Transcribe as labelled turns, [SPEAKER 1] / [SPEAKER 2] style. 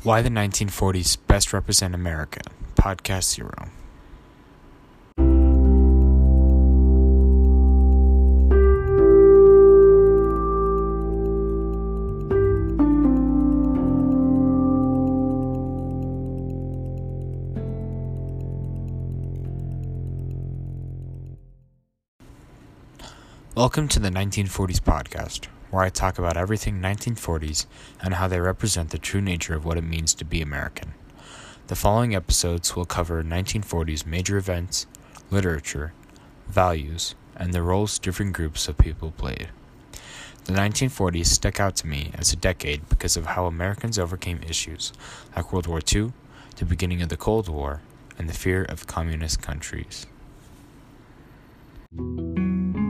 [SPEAKER 1] Why the 1940s Best Represent America, Podcast 0. Welcome to the 1940s podcast, where I talk about everything 1940s and how they represent the true nature of what it means to be American. The following episodes will cover 1940s major events, literature, values, and the roles different groups of people played. The 1940s stuck out to me as a decade because of how Americans overcame issues like World War II, the beginning of the Cold War, and the fear of communist countries.